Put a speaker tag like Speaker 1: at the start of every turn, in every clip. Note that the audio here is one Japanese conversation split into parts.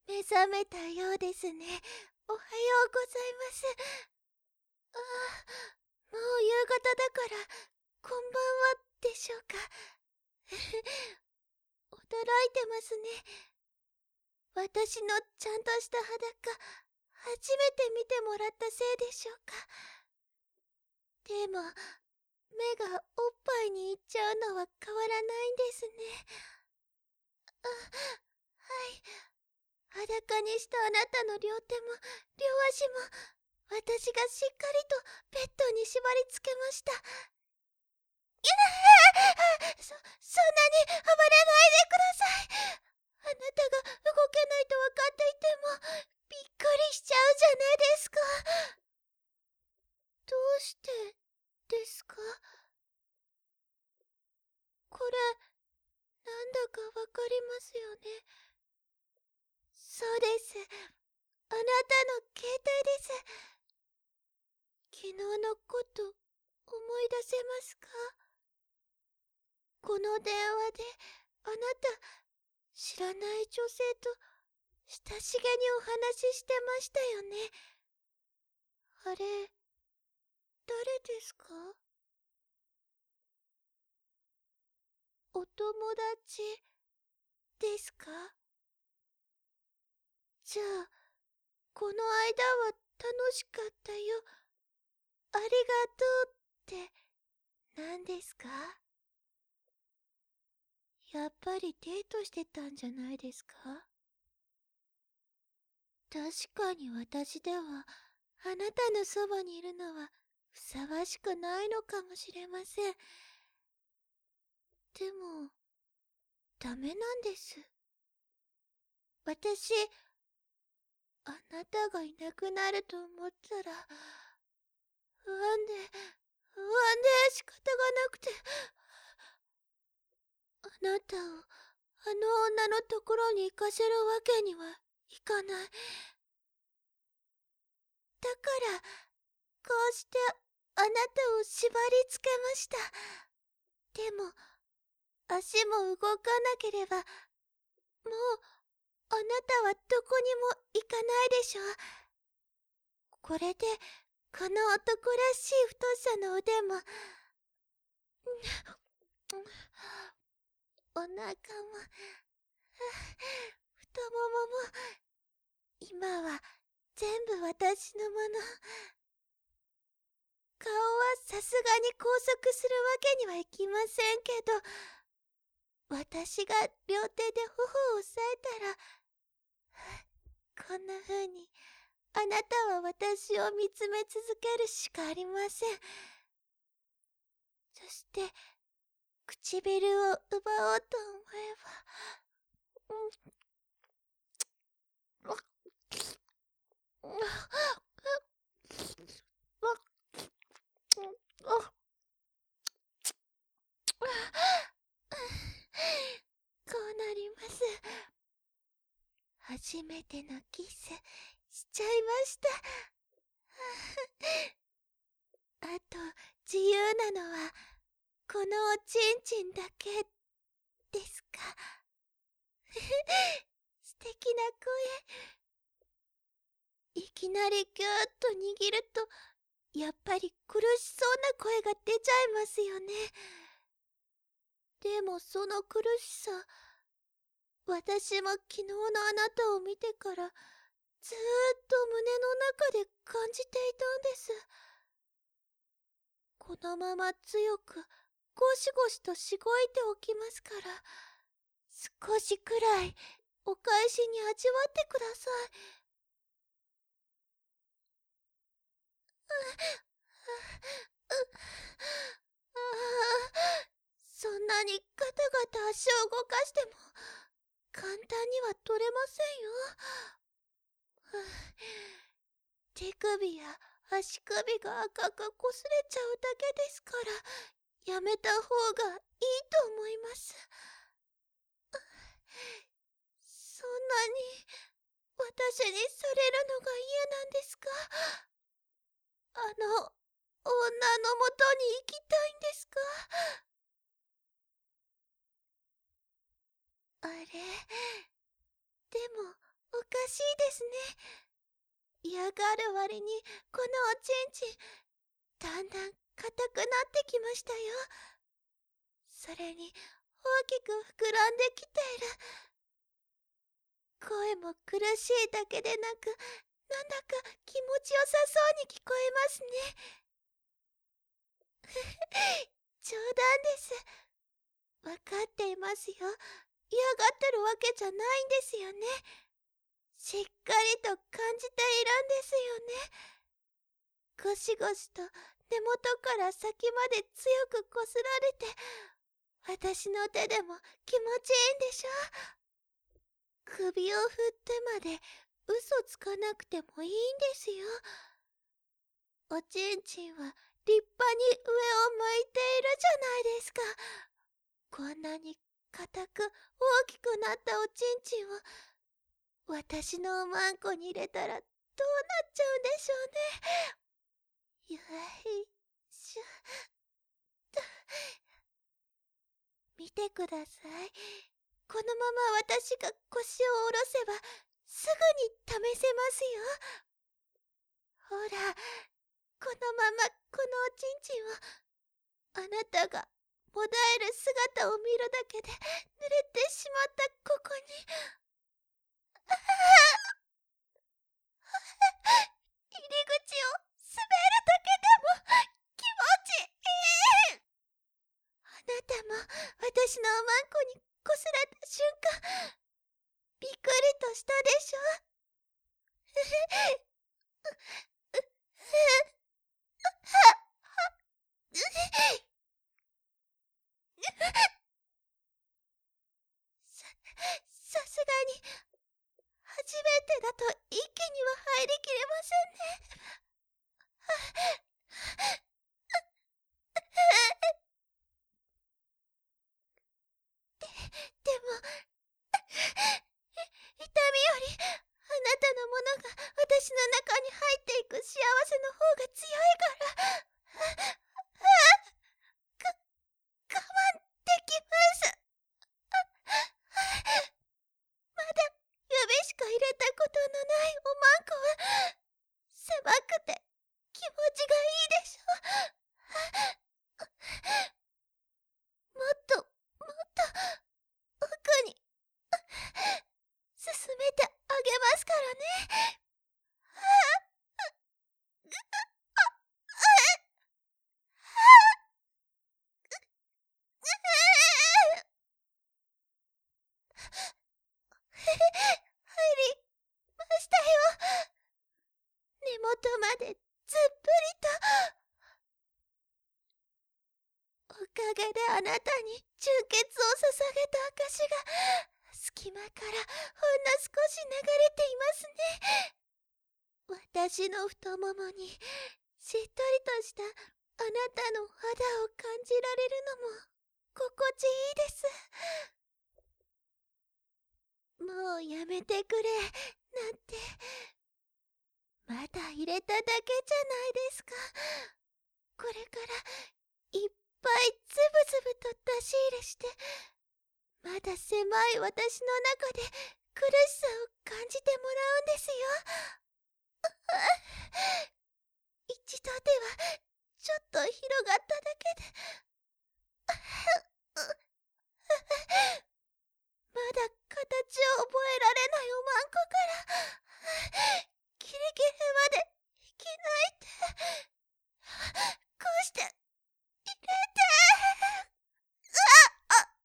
Speaker 1: 目覚めたようですね。おはようございます。ああ、もう夕方だから、こんばんはでしょうか。驚いてますね。私のちゃんとした裸、初めて見てもらったせいでしょうか。でも、目がおっぱいに行っちゃうのは変わらないんですね。あ、はい。裸にしたあなたの両手も両足も私がしっかりとベッドに縛り付けました。そんなに暴れないでください。あなたが動けないと分かっていてもびっくりしちゃうじゃないですか。どうしてですか？これ、なんだかわかりますよね。そうです。あなたの携帯です。昨日のこと思い出せますか？この電話であなた、知らない女性と親しげにお話ししてましたよね。あれ、誰ですか？お友達ですか？じゃあ、この間は楽しかったよ。ありがとうって何ですか？やっぱりデートしてたんじゃないですか？確かに私ではあなたのそばにいるのはふさわしくないのかもしれません。でも、ダメなんです。私、あなたがいなくなると思ったら、不安で、不安で仕方がなくて、あなたをあの女のところに行かせるわけにはいかない。だから、こうしてあなたを縛り付けました。でも、足も動かなければ、もう、あなたはどこにも行かないでしょう。これで、この男らしい太さの腕も、お腹も、太ももも、今は全部私のもの。顔はさすがに拘束するわけにはいきませんけど、私が両手で頬を押さえたら、こんな風に、あなたは私を見つめ続けるしかありません。そして、唇を奪おうと思えば、こうなります。初めてのキスしちゃいました。あと、自由なのは、このおちんちんだけですか？素敵な声。いきなりぎゅーっと握ると、やっぱり苦しそうな声が出ちゃいますよね。でもその苦しさ、私も昨日のあなたを見てからずーっと胸の中で感じていたんです。このまま強くゴシゴシとしごいておきますから、少しくらいお返しに味わってください。そんなにガタガタ足を動かしても簡単には取れませんよ。手首や足首が赤くこすれちゃうだけですから、やめた方がいいと思います。そんなに私にされるのが嫌なんですか？あの女のもとに行きたいんですか？あれ、でもおかしいですね。嫌がる割にこのおちんちんだんだん硬くなってきましたよ。それに大きく膨らんできている。声も苦しいだけでなく、なんだか気持ちよさそうに聞こえますね。冗談です。わかっていますよ。嫌がってるわけじゃないんですよね。しっかりと感じているんですよね。ゴシゴシと根元から先まで強くこすられて、私の手でも気持ちいいんでしょ。首を振ってまで嘘つかなくてもいいんですよ。おちんちんは立派に上を向いているじゃないですか。こんなに硬く大きくなったおちんちんを私のおまんこに入れたらどうなっちゃうんでしょうね。よいしょと。見てください。このまま私が腰を下ろせばすぐに試せますよ。ほら、このままこのおちんちんをあなたがもだえる姿を見るだけで濡れてしまったここに。入り口を滑るだけでも気持ちいい。あなたも私のおまんこにこすられた瞬間、びっくりとしたでしょ。さすがに初めてだと一気には入りきれませんね。でも痛みよりあなたのものが私の中に入っていく幸せの方が強いから、我慢できます。まだ指しか入れたことのないおまんこは狭くて気持ちがいいでしょ。もっともっと奥に進めてあげますからね。入りましたよ。根元までずっぷりと。おかげであなたに純血を捧げた証が隙間からほんの少し流れていますね。私の太ももにしっとりとしたあなたの肌を感じられるのも心地いいです。もうやめてくれなんて、まだ入れただけじゃないですか。これからいっぱいつぶつぶと出し入れして、まだ狭い私の中で苦しさを感じてもらうんですよ。一度ではちょっと広がっただけで。まだ形を覚えられないおまんこからギリギリまで引き抜いて、こうして入れて、あっ、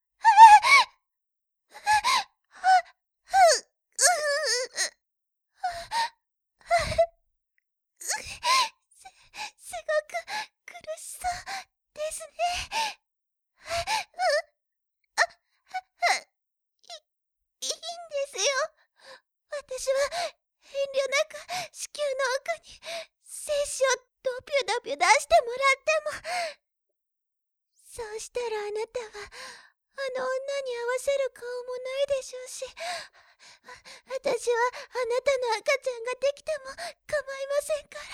Speaker 1: すごく苦しそうですね。いいんですよ。私は遠慮なく子宮の奥に精子をドピュドピュ出してもらっても、そうしたらあなたはあの女に合わせる顔もないでしょうし、私はあなたの赤ちゃんができても構いませんから。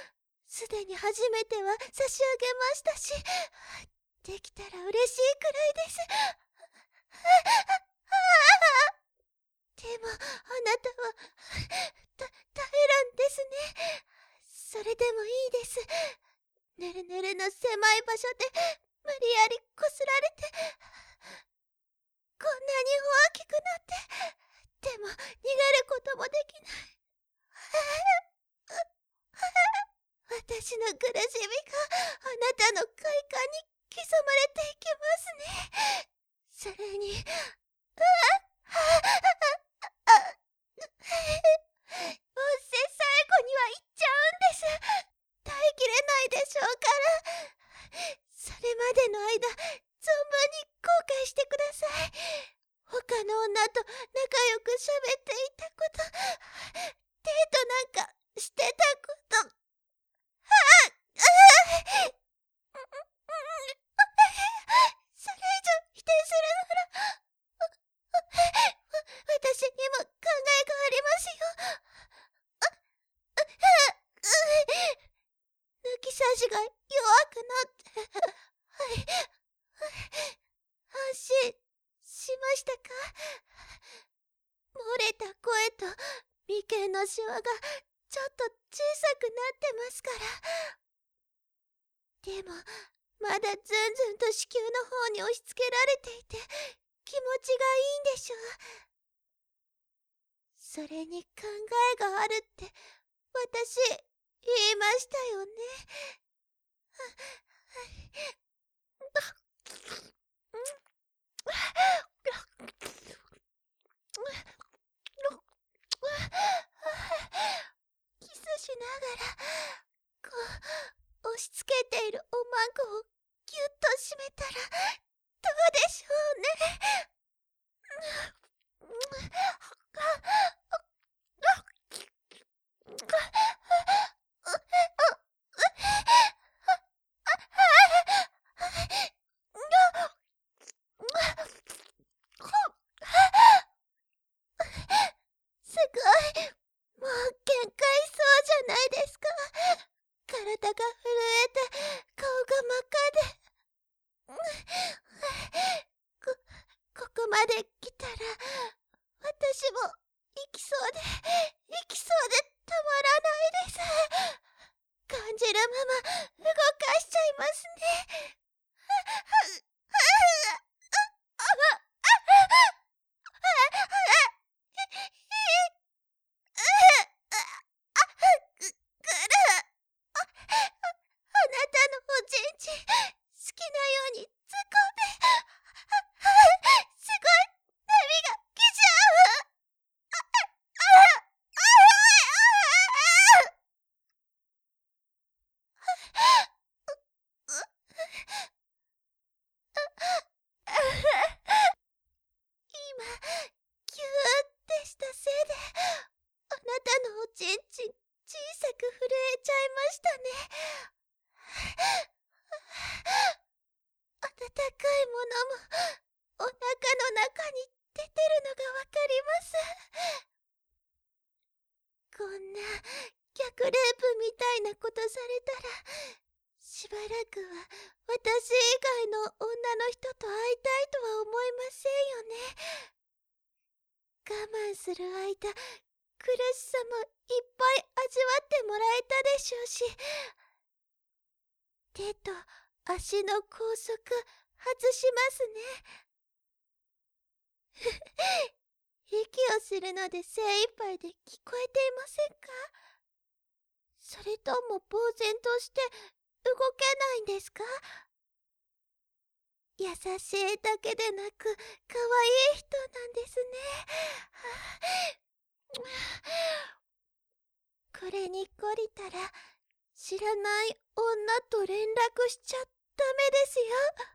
Speaker 1: すでに初めては差し上げましたし、できたら嬉しいくらいです。でもあなたはれでもいいです。ぬるぬるの狭い場所で無理やりこすられて、こんなに大きくなって、でも逃げることもできない。私の苦しみがあなたの快感に刻まれていきますね。それに、もう最後には行っちゃうんです。耐えきれないでしょうから。それまでの間、存分に後悔してください。他の女と仲良く喋っていたこと、デートなんかしてたこと。それ以上否定するなら、私にも考えがありますよ。抜き差しが弱くなって、安心しましたか？漏れた声と眉間のシワがちょっと小さくなってますから。でも、まだずんずんと子宮の方に押し付けられていて、気持ちがいいんでしょう。それに考えがあるって私言いましたよね。キスしながらこう押し付けているおまんこをぎゅっと締めたらどうでしょうね。すごい。もう限界そうじゃないですか。体が震えて顔が真っ赤で。ここまで来たら私も行きそうでたまらないです。感じるまま動かしちゃいますね。あなたのおちんちん好きなように突っ込んで、すごい波が来ちゃう。今ギューってしたせいであなたのおちんちん小さく震えちゃいましたね。温かいものもお腹の中に出てるのがわかります。こんな逆ループみたいなことされたらしばらくは私以外の女の人と会いたいとは思いませんよね。我慢する間苦しさもいっぱい味わってもらえたでしょうし、手と足の拘束外しますね。息をするので精一杯で聞こえていませんか？それとも呆然として動けないんですか？優しいだけでなく可愛い人なんですね。これに懲りたら知らない女と連絡しちゃダメですよ。